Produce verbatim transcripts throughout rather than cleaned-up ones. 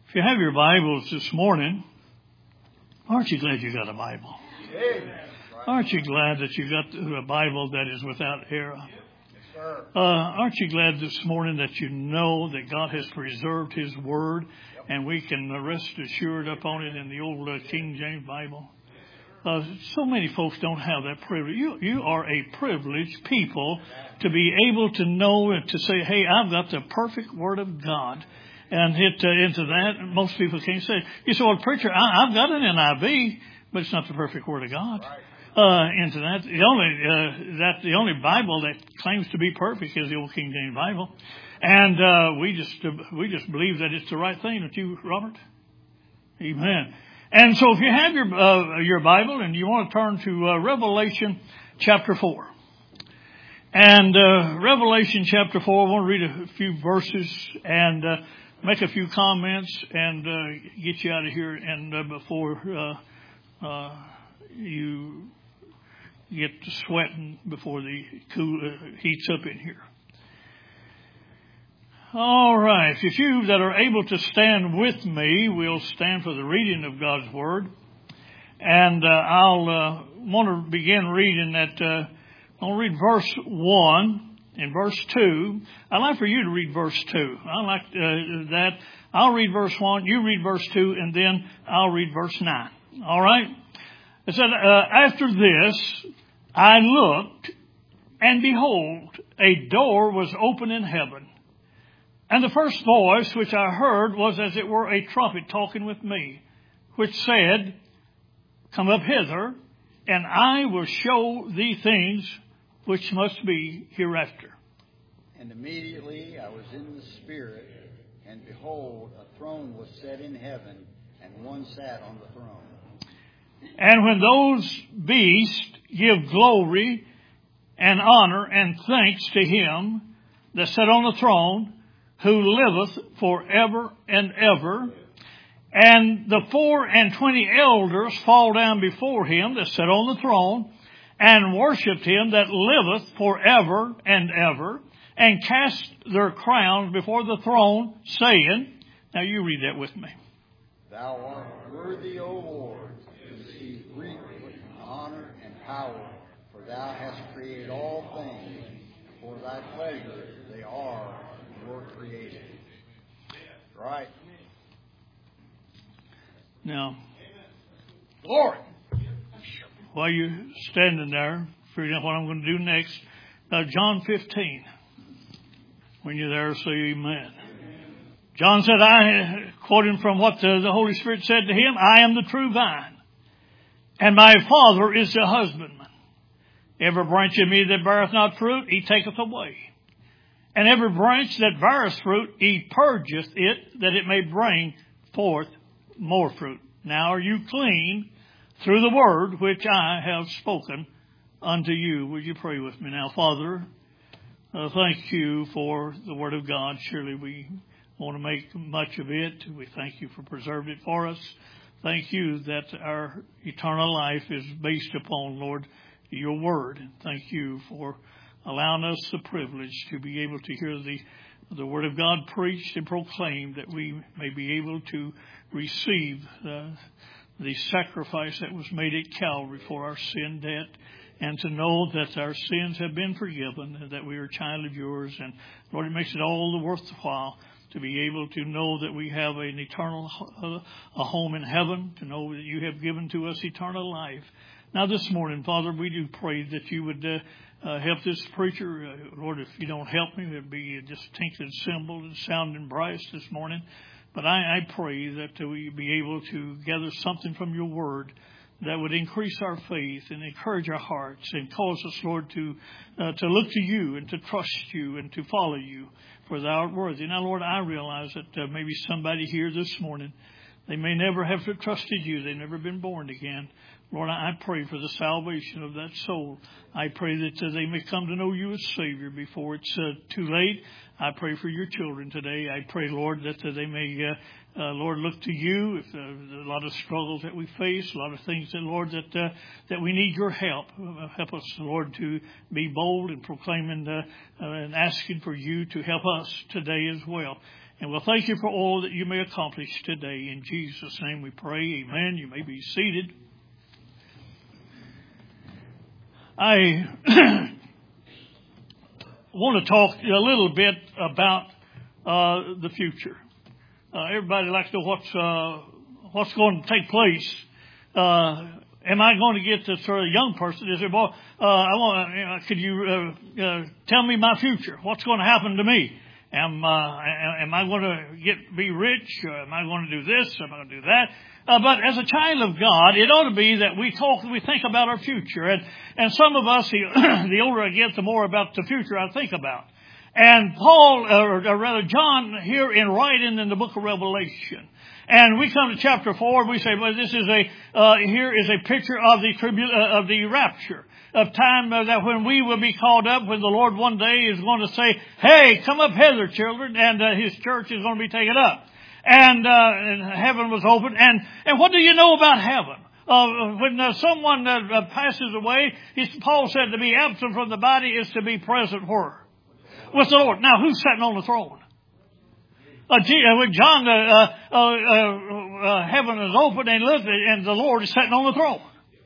If you have your Bibles this morning, aren't you glad you got a Bible? Amen. Aren't you glad that you got a Bible that is without error? Uh, aren't you glad this morning that you know that God has preserved His Word and we can rest assured upon it in the old uh, King James Bible? Uh, so many folks don't have that privilege. You, you are a privileged people to be able to know and to say, hey, I've got the perfect Word of God. And hit uh, into that, most people can't say. You say, well, preacher, I, I've got an N I V, but it's not the perfect Word of God. Uh, into that, the only uh, that the only Bible that claims to be perfect is the old King James Bible, and uh, we just uh, we just believe that it's the right thing, don't you, Robert? Amen. And so, if you have your uh, your Bible and you want to turn to uh, Revelation chapter four, and uh, Revelation chapter four, I want to read a few verses and uh, make a few comments and uh, get you out of here, and uh, before uh, uh, you get to sweating before the cool uh, heats up in here. All right. If you that are able to stand with me, we'll stand for the reading of God's Word. And uh, I'll uh, want to begin reading that. Uh, I'll read verse one and verse two. I'd like for you to read verse two. I like uh, that. I'll read verse one, you read verse two, and then I'll read verse nine. All right? It said, uh, after this, I looked, and behold, a door was open in heaven. And the first voice which I heard was as it were a trumpet talking with me, which said, come up hither, and I will show thee things which must be hereafter. And immediately I was in the Spirit, and behold, a throne was set in heaven, and one sat on the throne. And when those beasts give glory and honor and thanks to him that sat on the throne, who liveth forever and ever, and the four and twenty elders fall down before him that sat on the throne, and worshipped him that liveth forever and ever, and cast their crowns before the throne, saying, now you read that with me. Thou art worthy, O Lord, to receive glory, honor, and power, for thou hast created all things. For thy pleasure they are and were created. Right. Now, glory. While you're standing there, figuring out what I'm going to do next, uh, John fifteen. When you're there, say amen. John said, I, quoting from what the, the Holy Spirit said to him, I am the true vine, and my Father is the husbandman. Every branch in me that beareth not fruit, he taketh away. And every branch that beareth fruit, he purgeth it, that it may bring forth more fruit. Now are you clean through the word which I have spoken unto you? Would you pray with me now? Father, uh, thank you for the word of God. Surely we want to make much of it. We thank you for preserving it for us. Thank you that our eternal life is based upon, Lord, your word. Thank you for allowing us the privilege to be able to hear the the word of God preached and proclaimed, that we may be able to receive uh, the sacrifice that was made at Calvary for our sin debt, and to know that our sins have been forgiven, and that we are a child of yours. And Lord, it makes it all the worthwhile to be able to know that we have an eternal uh, a home in heaven, to know that you have given to us eternal life. Now this morning, Father, we do pray that you would uh, uh, help this preacher. Uh, Lord, if you don't help me, it would be just tinkling cymbals and sounding brass this morning. But I, I pray that we be able to gather something from your word that would increase our faith and encourage our hearts and cause us, Lord, to uh, to look to you and to trust you and to follow you, for thou art worthy. Now, Lord, I realize that uh, maybe somebody here this morning, they may never have trusted you. They've never been born again. Lord, I pray for the salvation of that soul. I pray that uh, they may come to know you as Savior before it's uh, too late. I pray for your children today. I pray, Lord, that uh, they may, uh, uh, Lord, look to you. If uh, there's a lot of struggles that we face, a lot of things that, Lord, that uh, that we need your help. Uh, help us, Lord, to be bold in proclaiming uh, uh, and asking for you to help us today as well. And we'll thank you for all that you may accomplish today. In Jesus' name we pray. Amen. You may be seated. I want to talk a little bit about uh, the future. Uh, everybody likes to know what's, uh, what's going to take place. Uh, am I going to get this sort of young person? Is there more, uh, I want, you know, could you uh, uh, tell me my future? What's going to happen to me? Am, uh, am I going to get be rich? Or am I going to do this? Am I going to do that? Uh, but as a child of God, it ought to be that we talk, we think about our future. And, and some of us, the, the older I get, the more about the future I think about. And Paul, or, or rather John, here in writing in the book of Revelation, and we come to chapter four, and we say, well, this is a, uh, here is a picture of the tribu- uh, of the rapture, of time uh, that when we will be called up, when the Lord one day is going to say, hey, come up hither, children, and uh, his church is going to be taken up. And, uh, and heaven was open. And, and what do you know about heaven? Uh, when uh, someone uh, uh, passes away, he's, Paul said to be absent from the body is to be present where? With the Lord. Now, who's sitting on the throne? Uh, when John, uh, uh, uh, uh, heaven is open and looked, and the Lord is sitting on the throne.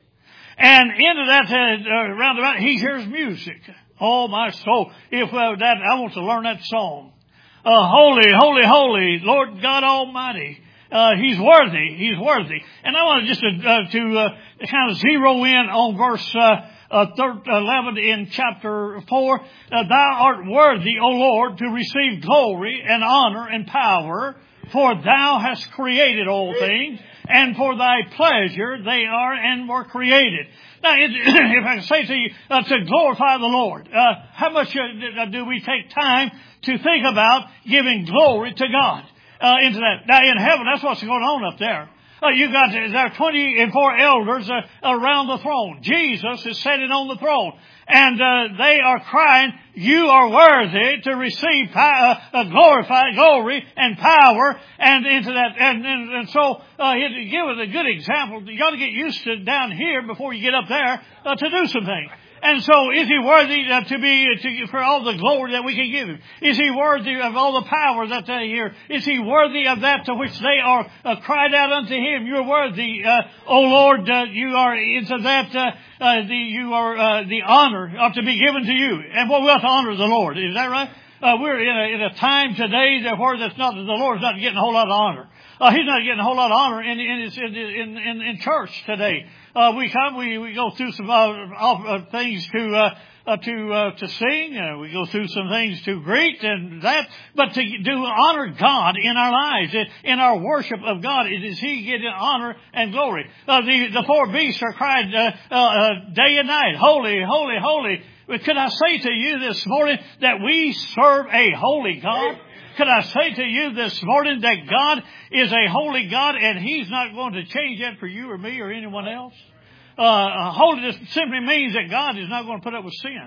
And into that, uh, roundabout, he hears music. Oh, my soul. If uh, that, I want to learn that song. Uh, holy, holy, holy, Lord God Almighty. Uh, he's worthy. He's worthy. And I want to just uh, to uh, kind of zero in on verse uh, uh, eleven in chapter four. Uh, Thou art worthy, O Lord, to receive glory and honor and power, for Thou hast created all things, and for Thy pleasure they are and were created. Now, it, if I can say to you, uh, to glorify the Lord, uh, how much uh, do we take time to think about giving glory to God uh, into that? Now, in heaven, that's what's going on up there. Uh, you got there are twenty-four elders uh, around the throne. Jesus is sitting on the throne, and uh, they are crying, "You are worthy to receive power, uh, glorify glory and power," and into that. And, and, and so, uh, to give it a good example, you got to get used to down here before you get up there uh, to do some things. And so, is he worthy uh, to be to, for all the glory that we can give him? Is he worthy of all the power that they hear? Is he worthy of that to which they are uh, cried out unto him? You're worthy, uh, O Lord. Uh, you are into that. Uh, uh, the you are uh, the honor ought to be given to you. And well, we ought to honor the Lord. Is that right? Uh, we're in a, in a time today that where that's not the Lord's not getting a whole lot of honor. Uh, he's not getting a whole lot of honor in in his, in, in in in church today. Uh, we come, we, we go through some, uh, uh things to, uh, uh to, uh, to sing. Uh, we go through some things to greet and that, but to do honor God in our lives, in our worship of God, it is He getting honor and glory. Uh, the, the four beasts are cried, uh, uh, uh, day and night, holy, holy, holy. But could I say to you this morning that we serve a holy God? Could I say to you this morning that God is a holy God and He's not going to change that for you or me or anyone else? Uh, holiness simply means that God is not going to put up with sin.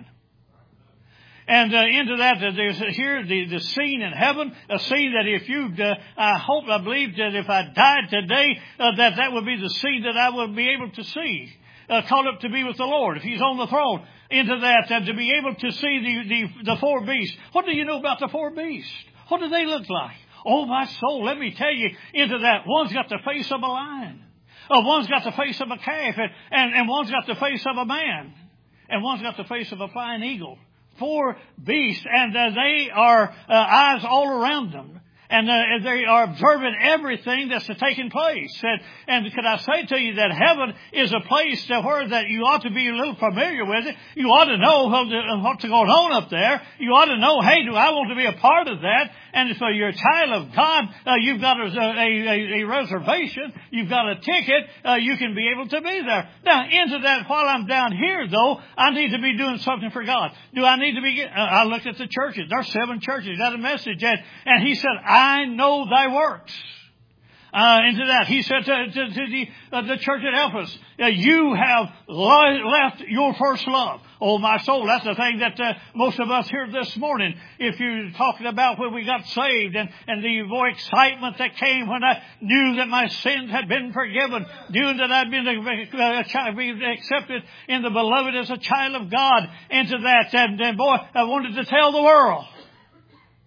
And uh, into that, uh, there's here the, the scene in heaven, a scene that if you, uh, I hope, I believe that if I died today, uh, that that would be the scene that I would be able to see. Uh, called up to be with the Lord, if He's on the throne, into that, and to be able to see the, the, the four beasts. What do you know about the four beasts? What do they look like? Oh, my soul, let me tell you into that. One's got the face of a lion. Uh, one's got the face of a calf. And, and, and one's got the face of a man. And one's got the face of a flying eagle. Four beasts. And uh, they are uh, eyes all around them. And uh, they are observing everything that's taking place. And, and could I say to you that heaven is a place that where that you ought to be a little familiar with it. You ought to know what's going on up there. You ought to know, hey, do I want to be a part of that? And so you're a child of God. Uh, you've got a, a, a reservation. You've got a ticket. Uh, you can be able to be there. Now, into that, while I'm down here, though, I need to be doing something for God. Do I need to be? Uh, I looked at the churches. There are seven churches. Got a message, and, and he said, I know thy works. Uh, into that, he said to, to, to the, uh, the church at Ephesus, uh, you have left your first love. Oh, my soul, that's the thing that uh, most of us here this morning, if you're talking about when we got saved and, and the more excitement that came when I knew that my sins had been forgiven, knew that I'd been a, a child, been accepted in the beloved as a child of God, into that. And, and boy, I wanted to tell the world.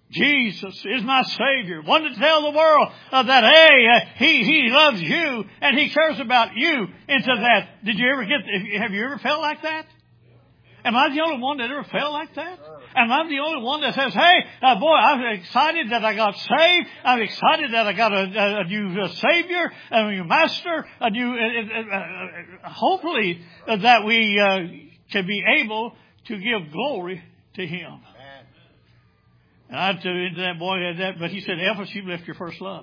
Jesus is my Savior. One to tell the world uh, that, hey, uh, He He loves you and He cares about you. Into that, did you ever get, have you ever felt like that? Am I the only one that ever felt like that? Am I the only one that says, hey, uh, boy, I'm excited that I got saved. I'm excited that I got a, a, a new uh, Savior, a new Master, a new, uh, uh, uh, hopefully uh, that we uh, can be able to give glory to Him. And I told into that boy, that, but he said, Ephes, you've left your first love.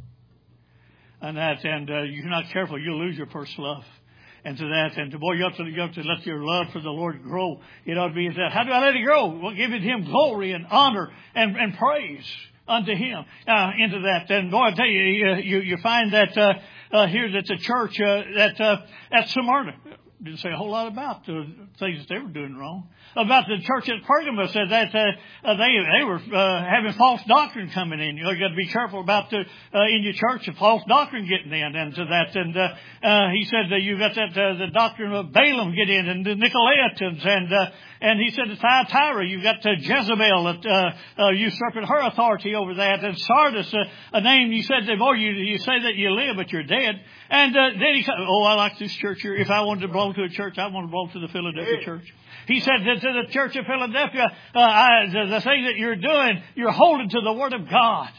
And that, and uh, you're not careful, you'll lose your first love. And to that, and to boy, you have to, you have to let your love for the Lord grow. It ought to be that. How do I let it grow? Well, give it Him glory and honor and, and praise unto Him. Uh, into that, and boy, I tell you, you, you find that uh, uh, here that the church uh, that uh, at Smyrna didn't say a whole lot about the things that they were doing wrong. About the church at Pergamos, said that uh, uh, they they were uh, having false doctrine coming in. You know, you got to be careful about the uh, in your church the false doctrine getting in, and to that. And uh, uh, he said that you got that uh, the doctrine of Balaam get in, and the Nicolaitans, and uh, and he said at Thyatira you got uh, Jezebel that uh, uh, usurping her authority over that, and Sardis, uh, a name you said that, boy, you you say that you live but you're dead. And uh, then he said, oh, I like this church here. If I wanted to belong to a church, I want to belong to the Philadelphia church. He said that to the church of Philadelphia, uh, I, the, the thing that you're doing, you're holding to the Word of God.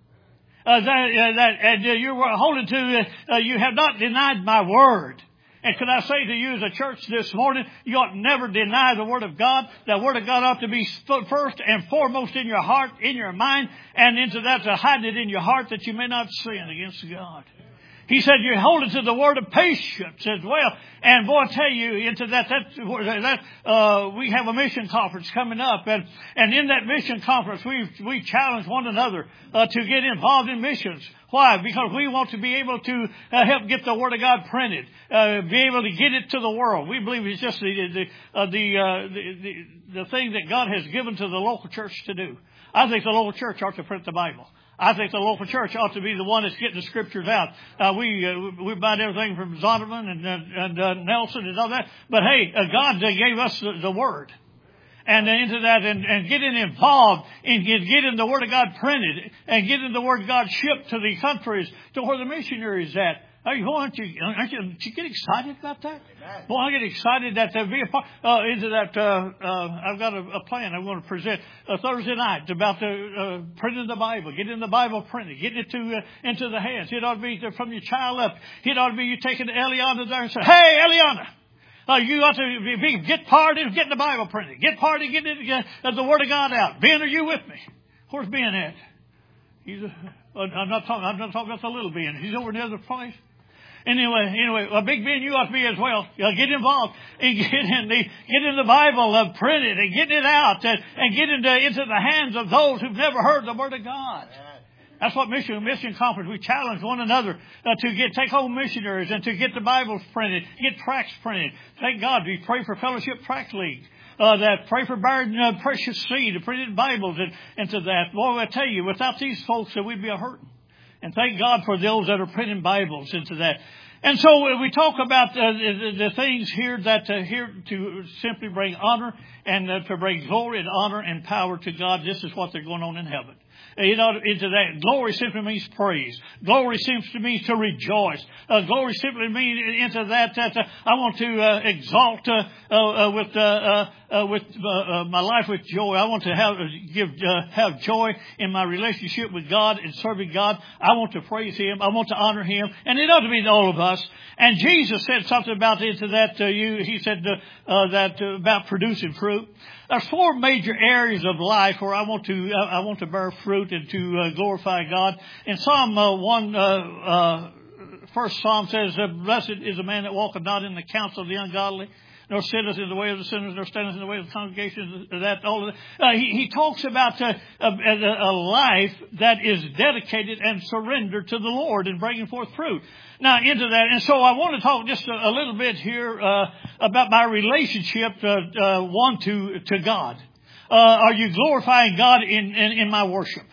Uh, that, uh, that, and uh, you're holding to, uh, you have not denied my Word. And could I say to you as a church this morning, you ought never deny the Word of God. The Word of God ought to be first and foremost in your heart, in your mind, and into that to hide it in your heart that you may not sin against God. He said you're holding to the word of patience as well. And boy, I tell you, into that, that, that uh, we have a mission conference coming up. And, and in that mission conference, we we challenge one another uh, to get involved in missions. Why? Because we want to be able to uh, help get the Word of God printed, uh, be able to get it to the world. We believe it's just the the uh, the, uh, the, the the thing that God has given to the local church to do. I think the local church ought to print the Bible. I think the local church ought to be the one that's getting the scriptures out. Uh, we uh, we buy everything from Zondervan and uh, and uh, Nelson and all that. But hey, uh, God uh, gave us the, the Word. And into that, and, and getting involved in getting the Word of God printed and getting the Word of God shipped to the countries to where the missionaries at. Are you, aren't you, aren't you, aren't you get excited about that? Amen. Well, I get excited that to be a part, uh, into that, uh, uh, I've got a, a plan I'm going to present uh, Thursday night about the, uh, printing the Bible, getting the Bible printed, getting it to, uh, into the hands. It ought to be from your child up. It ought to be you taking Eliana there and saying, hey, Eliana, uh, you ought to be, be, get part in getting the Bible printed. Get part in getting it, uh, the Word of God out. Ben, are you with me? Where's Ben at? He's, uh, I'm not talking, I'm not talking about the little Ben. He's over in the other place. Anyway, anyway, a big Ben, you ought to be as well. Uh, get involved and get in the get in the Bible, uh, print it and get it out, and, and get into into the hands of those who've never heard the Word of God. That's what mission mission conference. We challenge one another uh, to get take home missionaries and to get the Bibles printed, get tracts printed. Thank God we pray for Fellowship Tract League. Uh, that pray for bearing uh, precious seed, printed Bibles, and, and to that. Boy, I tell you, without these folks, uh, we'd be a hurting. And thank God for those that are printing Bibles into that. And so we talk about uh, the, the things here that uh, here to simply bring honor and uh, to bring glory and honor and power to God. This is what they're going on in heaven. You know, into that, glory simply means praise. Glory simply means to rejoice. Uh, glory simply means into that, that uh, I want to uh, exalt uh, uh, with uh, uh, uh, with uh, uh, my life with joy. I want to have give uh, have joy in my relationship with God and serving God. I want to praise Him. I want to honor Him, and it ought to be to all of us. And Jesus said something about into that. Uh, you, he said uh, uh, that uh, about producing fruit. There's four major areas of life where I want to uh, I want to bear fruit and to uh, glorify God. In Psalm uh, one, uh, uh, first Psalm says, "Blessed is the man that walketh not in the counsel of the ungodly, nor sitteth in the way of the sinners, nor standeth in the way of the congregation." That all of that. Uh, he, he talks about uh, a, a life that is dedicated and surrendered to the Lord and bringing forth fruit. Now, into that, and so I want to talk just a, a little bit here uh, about my relationship, uh, uh, one to to God. Uh, are you glorifying God in, in, in my worship?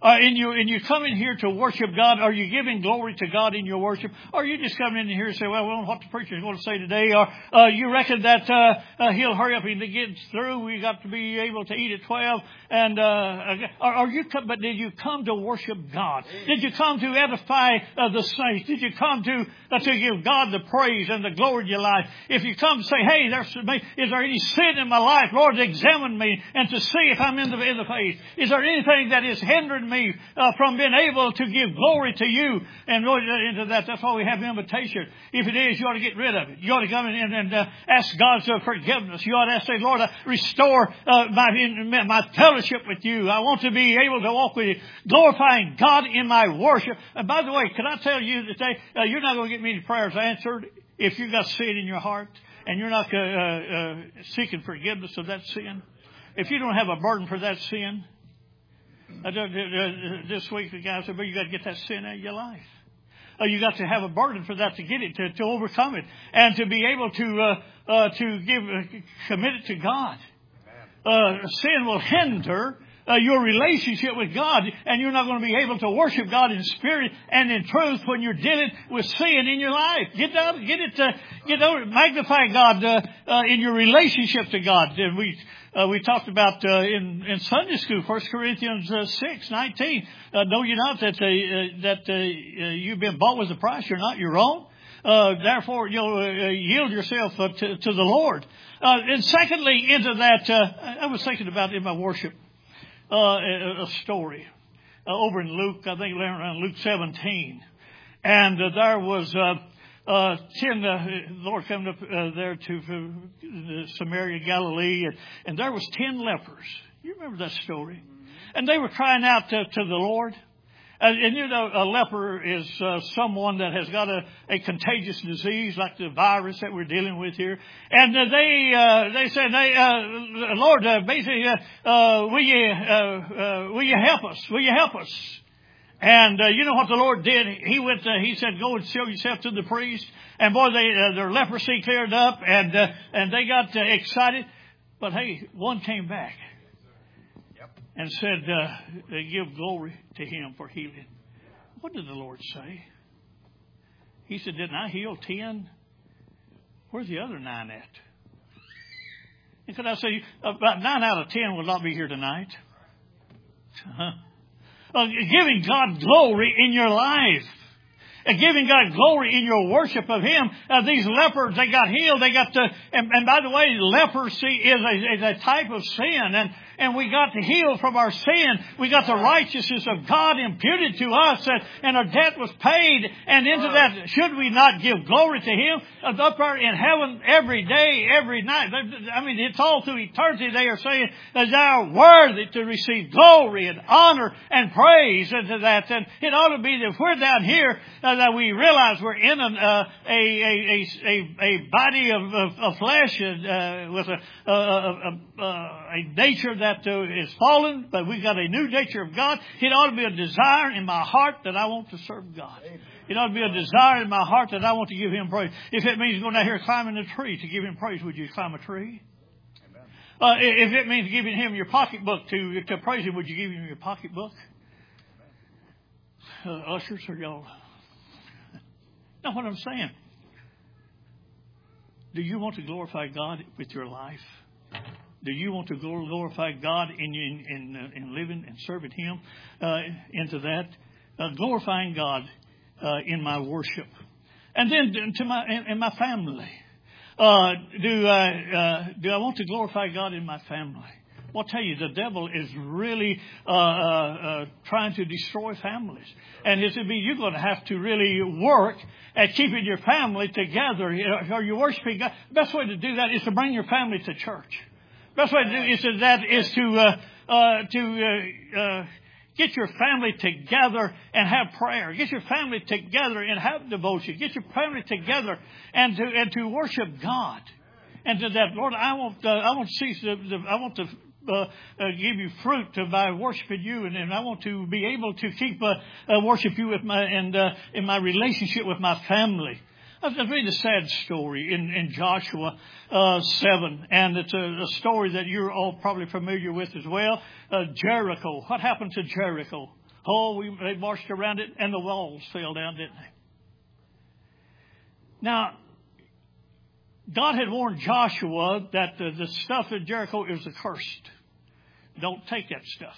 Uh, and you and you come in here to worship God. Are you giving glory to God in your worship? Or are you just coming in here and say, well, we don't know what the preacher is going to say today? Or uh, you reckon that uh, uh, he'll hurry up and get through. We got to be able to eat at twelve. And uh, are, are you? But did you come to worship God? Did you come to edify uh, the saints? Did you come to uh, to give God the praise and the glory in your life? If you come to say, hey, there's is there any sin in my life? Lord, examine me and to see if I'm in the in the faith. Is there anything that is hindering me uh, from being able to give glory to you? And Lord, into that, that's why we have invitation. If it is, you ought to get rid of it. You ought to come in and, and uh, ask God's uh, forgiveness. You ought to ask, say, Lord, uh, restore uh, my in, my fellowship with you. I want to be able to walk with you, glorifying God in my worship. And by the way, can I tell you today, uh, you're not going to get many prayers answered if you've got sin in your heart and you're not uh, uh, seeking forgiveness of that sin. If you don't have a burden for that sin, uh, this week the guy said, well, you got to get that sin out of your life. Uh, you got to have a burden for that to get it, to, to overcome it, and to be able to uh, uh, to give uh, commit it to God. Uh, sin will hinder uh, your relationship with God, and you're not going to be able to worship God in spirit and in truth when you're dealing with sin in your life. Get out, get it, uh, get over, magnify God uh, uh, in your relationship to God. And we uh, we talked about uh, in in Sunday school, First Corinthians uh, six nineteen. Uh, know you not that uh, uh, that uh, uh, you've been bought with a price? You're not your own. Uh, therefore, you'll uh, yield yourself uh, to, to the Lord. Uh, and secondly, into that, uh, I was thinking about in my worship uh, a, a story uh, over in Luke. I think around Luke seventeen, and uh, there was uh, uh, ten. Uh, the Lord came up uh, there to uh, Samaria, Galilee, and, and there was ten lepers. You remember that story? And they were crying out to, to the Lord. And, and you know, a leper is uh, someone that has got a, a contagious disease like the virus that we're dealing with here. And uh, they uh, they said, they, uh, Lord, uh, basically, uh, uh, will you uh, uh, will you help us? Will you help us? And uh, you know what the Lord did? He went. Uh, he said, "Go and show yourself to the priest." And boy, they uh, their leprosy cleared up, and uh, and they got uh, excited. But hey, one came back and said, uh, give glory to him for healing. What did the Lord say? He said, didn't I heal ten? Where's the other nine at? And could I say, about nine out of ten will not be here tonight. Uh-huh. Uh, giving God glory in your life. And giving God glory in your worship of Him. Uh, these lepers, they got healed. They got to, and, and by the way, leprosy is a, is a type of sin. And, and we got to heal from our sin. We got the righteousness of God imputed to us, and, and our debt was paid. And into that, should we not give glory to Him? Uh, up there in heaven every day, every night. I mean, it's all through eternity. They are saying that they are worthy to receive glory and honor and praise into that. And it ought to be that if we're down here, uh, that we realize we're in an, uh, a, a, a, a body of, of, of flesh uh, with a, a, a, a nature that uh, is fallen, but we've got a new nature of God. It ought to be a desire in my heart that I want to serve God. It ought to be a desire in my heart that I want to give Him praise. If it means going out here climbing a tree to give Him praise, would you climb a tree? Uh, if it means giving Him your pocketbook to, to praise Him, would you give Him your pocketbook? Uh, ushers, or y'all? Know what I'm saying? Do you want to glorify God with your life? Do you want to glorify God in in in, uh, in living and serving Him uh, into that? Uh, glorifying God uh, in my worship, and then to my in, in my family. Uh, do I uh, do I want to glorify God in my family? Well, I'll tell you, the devil is really uh, uh, uh, trying to destroy families. And it's to be, you're going to have to really work at keeping your family together. Are you worshiping God? The best way to do that is to bring your family to church. The best way to do is to, that is to uh, uh, to uh, uh, get your family together and have prayer. Get your family together and have devotion. Get your family together and to and to worship God. And to that, Lord, I want uh, I want to see the, the I want to. Uh, uh, give you fruit uh, by worshiping you, and, and I want to be able to keep uh, uh, worship you with my and uh, in my relationship with my family. I was reading a sad story in in Joshua uh, seven, and it's a, a story that you're all probably familiar with as well. Uh, Jericho. What happened to Jericho? Oh, we, they marched around it, and the walls fell down, didn't they? Now, God had warned Joshua that the, the stuff in Jericho is accursed. Don't take that stuff.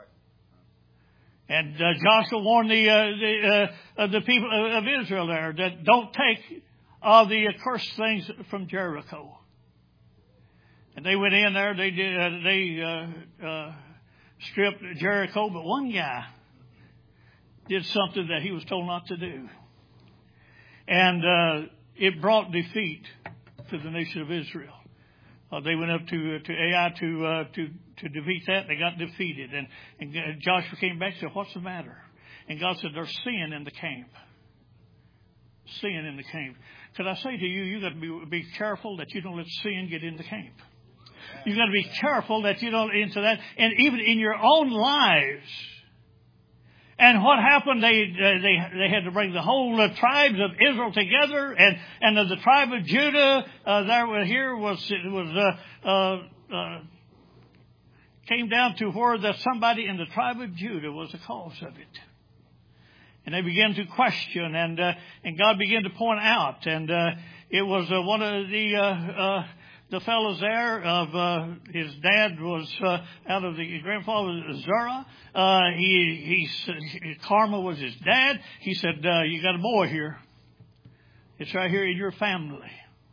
And uh, Joshua warned the uh, the, uh, the people of Israel there that don't take all the accursed things from Jericho. And they went in there. They did. Uh, they uh, uh, stripped Jericho, but one guy did something that he was told not to do, and uh, it brought defeat to the nation of Israel. Uh, they went up to to Ai to uh, to to defeat that. They got defeated, and and Joshua came back and said, "What's the matter?" And God said, "There's sin in the camp. Sin in the camp." Could I say to you, you got to be be careful that you don't let sin get in the camp. You got to be careful that you don't into that, and even in your own lives. And what happened? They uh, they they had to bring the whole uh, tribes of Israel together, and and uh, the tribe of Judah uh, there here was it was uh, uh, uh, came down to where that somebody in the tribe of Judah was the cause of it, and they began to question, and uh, and God began to point out, and uh, it was uh, one of the. Uh, uh, The fellows there of uh, his dad was uh, out of the grandfather Zerah. Uh, he he Karma was his dad. He said, uh, "You got a boy here. It's right here in your family."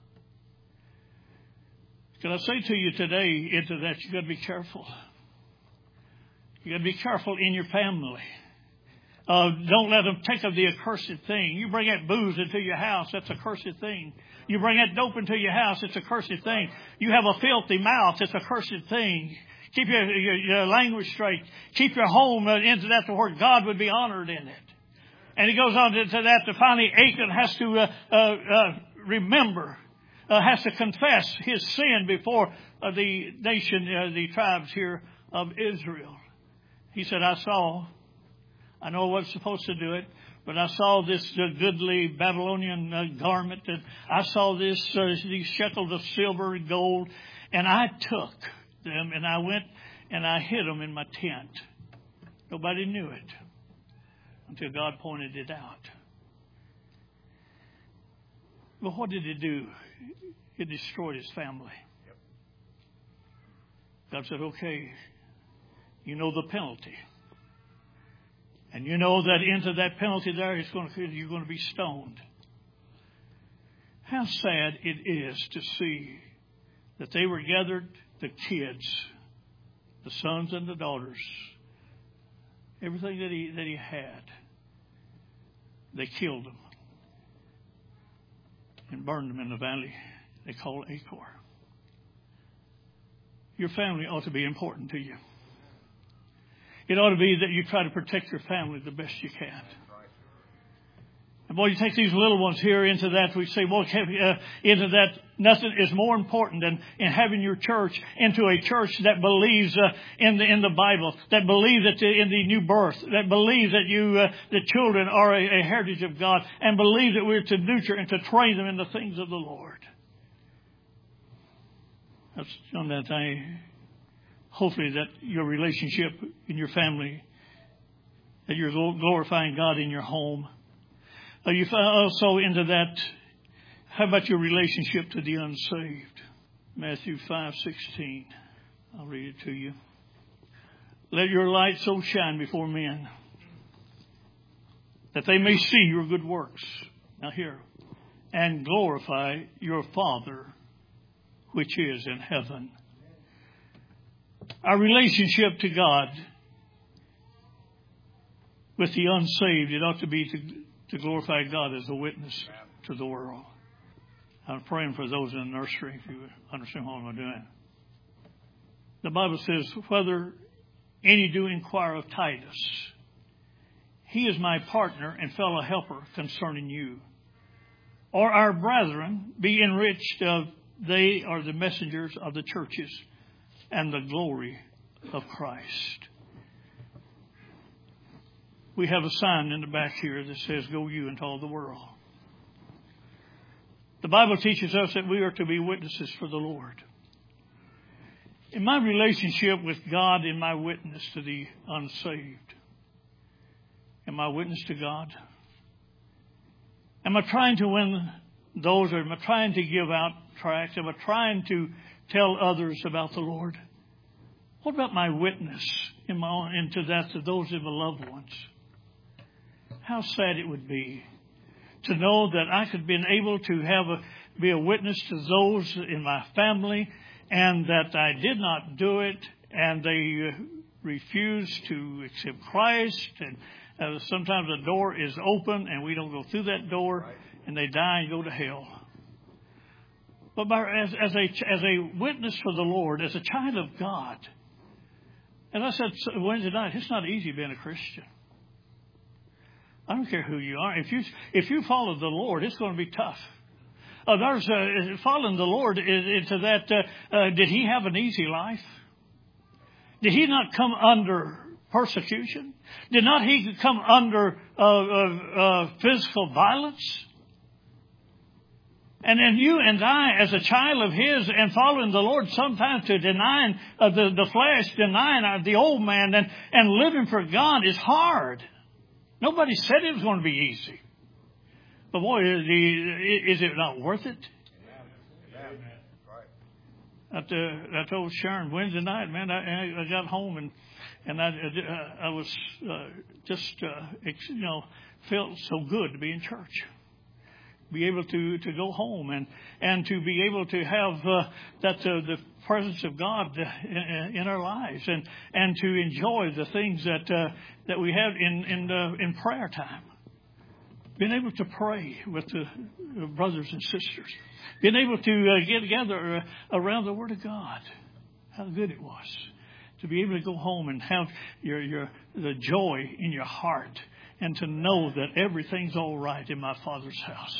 Can I say to you today, into that you got to be careful. You got to be careful in your family. Uh, don't let them take of the accursed thing. You bring that booze into your house, that's a cursed thing. You bring that dope into your house, it's a cursed thing. You have a filthy mouth, it's a cursed thing. Keep your, your, your language straight. Keep your home into that to where God would be honored in it. And he goes on to, to that to finally Achan has to uh, uh, uh, remember, uh, has to confess his sin before uh, the nation, uh, the tribes here of Israel. He said, I saw... I know I wasn't supposed to do it, but I saw this uh, goodly Babylonian uh, garment, and I saw this uh, these shekels of silver and gold, and I took them, and I went and I hid them in my tent. Nobody knew it until God pointed it out. But what did it do? It destroyed his family. God said, okay, you know the penalty. And you know that into that penalty there, it's going to, you're going to be stoned. How sad it is to see that they were gathered, the kids, the sons and the daughters, everything that he, that he had, they killed them and burned them in the valley they call Achor. Your family ought to be important to you. It ought to be that you try to protect your family the best you can. And boy, you take these little ones here into that. We say, well, uh, into that, nothing is more important than in having your church into a church that believes uh, in the in the Bible, that believes that the, in the new birth, that believes that you, uh, the children, are a, a heritage of God, and believes that we're to nurture and to train them in the things of the Lord. That's on that thing. Hopefully that your relationship in your family, that you're glorifying God in your home. Uh, you also into that, how about your relationship to the unsaved? Matthew five sixteen. I'll read it to you. Let your light so shine before men that they may see your good works. Now here. And glorify your Father which is in heaven. Our relationship to God with the unsaved, it ought to be to, to glorify God as a witness to the world. I'm praying for those in the nursery, if you understand what I'm doing. The Bible says, whether any do inquire of Titus, he is my partner and fellow helper concerning you. Or our brethren be enriched of they are the messengers of the churches and the glory of Christ. We have a sign in the back here that says, go you into all the world. The Bible teaches us that we are to be witnesses for the Lord. In my relationship with God, in my witness to the unsaved, Am I a witness to God? Am I trying to win those, or am I trying to give out tracts? Am I trying to tell others about the Lord? What about my witness in my own, into that to those of my loved ones? How sad it would be to know that I could be able to have a, be a witness to those in my family, and that I did not do it, and they refused to accept Christ, and uh, sometimes the door is open and we don't go through that door, right, and they die and go to hell. But by, as, as a as a witness for the Lord, as a child of God, and I said Wednesday night, it's not easy being a Christian. I don't care who you are. If you if you follow the Lord, it's going to be tough. Uh, there's uh, following the Lord into that. Uh, uh, did he have an easy life? Did he not come under persecution? Did not he come under uh, uh, uh, physical violence? And then you and I, as a child of his and following the Lord, sometimes to denying uh, the, the flesh, denying uh, the old man, and, and living for God is hard. Nobody said it was going to be easy. But boy, is, is it not worth it? I, uh, I told Sharon Wednesday night, man, I, I got home and and I, I was uh, just, uh, you know, felt so good to be in church. Be able to, to go home and, and to be able to have uh, that uh, the presence of God in, in our lives, and, and to enjoy the things that uh, that we have in in, uh, in prayer time. Being able to pray with the brothers and sisters. Being able to uh, get together uh, around the Word of God. How good it was to be able to go home and have your your the joy in your heart, and to know that everything's all right in my Father's house.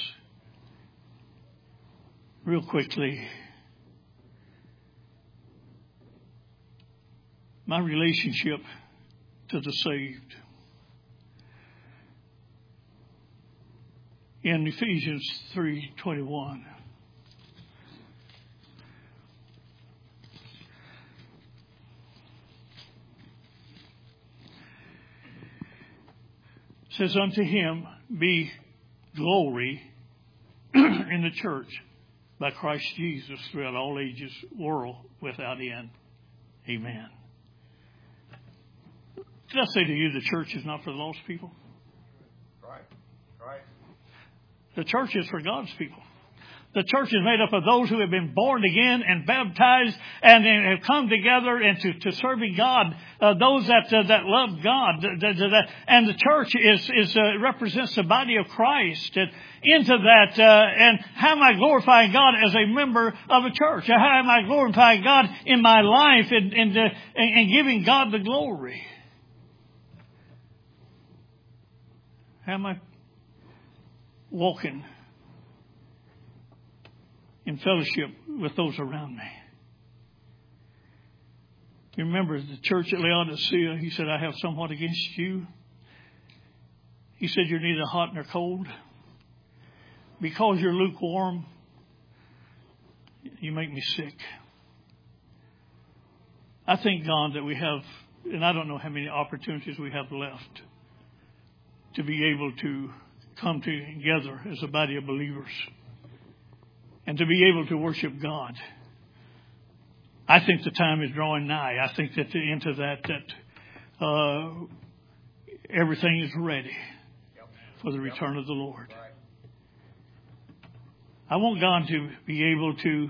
Real quickly, my relationship to the saved. In Ephesians three twenty-one, says, unto him be glory in the church by Christ Jesus throughout all ages, world without end. Amen. Did I say to you the church is not for the lost people? Right. Right. The church is for God's people. The church is made up of those who have been born again and baptized and have come together and to, to serving God. Uh, those that uh, that love God, that, that, and the church is is uh, represents the body of Christ. And into that, uh, and how am I glorifying God as a member of a church? How am I glorifying God in my life and and, uh, and giving God the glory? How am I walking in fellowship with those around me? You remember the church at Laodicea, he said, I have somewhat against you. He said, you're neither hot nor cold. Because you're lukewarm, you make me sick. I thank God that we have, and I don't know how many opportunities we have left to be able to come together as a body of believers and to be able to worship God. I think the time is drawing nigh. I think that into that, that uh, everything is ready for the return of the Lord. I want God to be able to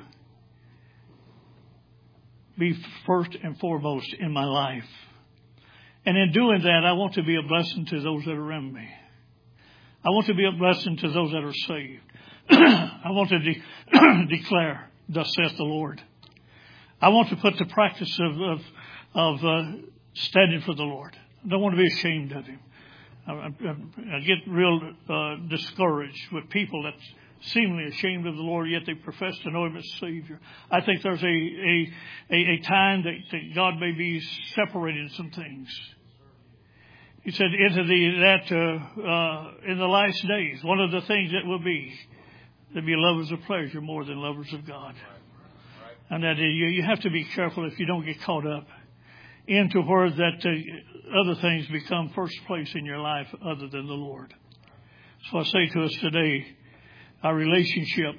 be first and foremost in my life. And in doing that, I want to be a blessing to those that are around me. I want to be a blessing to those that are saved. I want to de- declare, thus saith the Lord. I want to put the practice of of, of uh, standing for the Lord. I don't want to be ashamed of Him. I, I, I get real uh, discouraged with people that seemingly ashamed of the Lord, yet they profess to know Him as Savior. I think there's a a, a, a time that, that God may be separating some things. He said, into the that uh, uh, in the last days, one of the things that will be, there'll be lovers of pleasure more than lovers of God. Right. Right. And that you, you have to be careful if you don't get caught up into where that uh, other things become first place in your life other than the Lord. So I say to us today, our relationship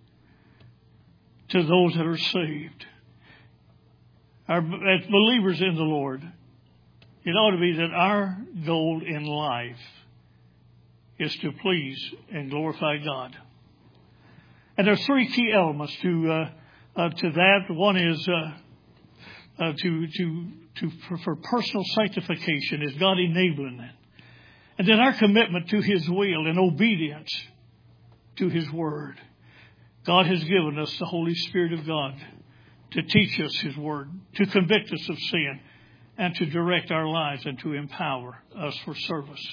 to those that are saved, our, as believers in the Lord, it ought to be that our goal in life is to please and glorify God. And there are three key elements to uh, uh, to that. One is uh, uh, to to to for, for personal sanctification, is God enabling it, and then our commitment to His will and obedience to His Word. God has given us the Holy Spirit of God to teach us His Word, to convict us of sin, and to direct our lives and to empower us for service.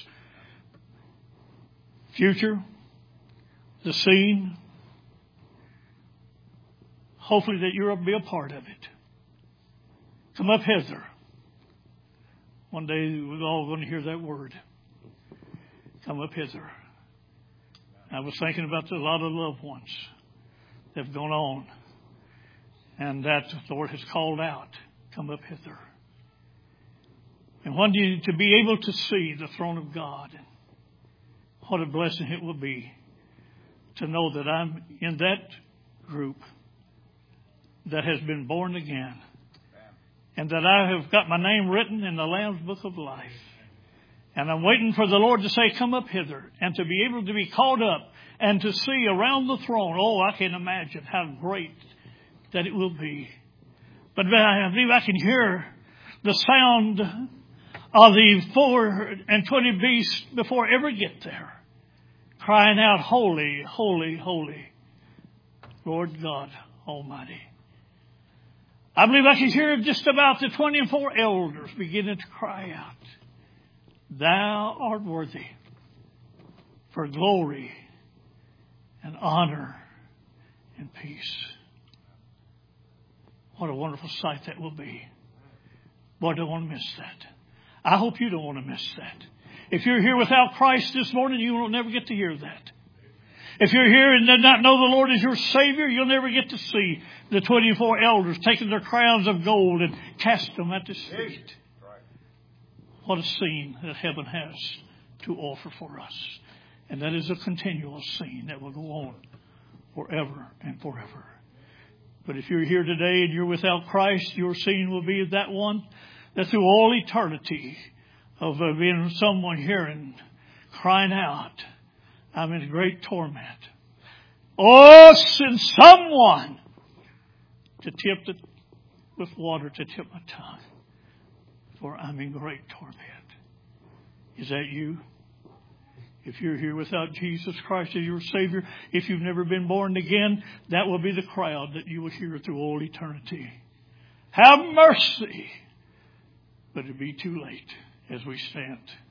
Future, the scene, hopefully that you'll be a part of it. Come up hither. One day we're all going to hear that word. Come up hither. I was thinking about a lot of loved ones that have gone on, and that the Lord has called out, come up hither. And one day to be able to see the throne of God, what a blessing it will be to know that I'm in that group that has been born again, and that I have got my name written in the Lamb's Book of Life. And I'm waiting for the Lord to say, come up hither, and to be able to be called up and to see around the throne. Oh, I can imagine how great that it will be. But I believe I can hear the sound of the four and twenty beasts before I ever get there, crying out, holy, holy, holy, Lord God Almighty. I believe I can hear just about the twenty-four elders beginning to cry out, thou art worthy for glory and honor and peace. What a wonderful sight that will be. Boy, I don't want to miss that. I hope you don't want to miss that. If you're here without Christ this morning, you will never get to hear that. If you're here and did not know the Lord as your Savior, you'll never get to see the twenty-four elders taking their crowns of gold and cast them at His feet. What a scene that heaven has to offer for us. And that is a continual scene that will go on forever and forever. But if you're here today and you're without Christ, your scene will be that one that through all eternity of uh, being someone hearing, crying out, I'm in great torment. Oh, send someone to tip it with water to tip my tongue, for I'm in great torment. Is that you? If you're here without Jesus Christ as your Savior, if you've never been born again, that will be the crowd that you will hear through all eternity. Have mercy! But it'll be too late as we stand.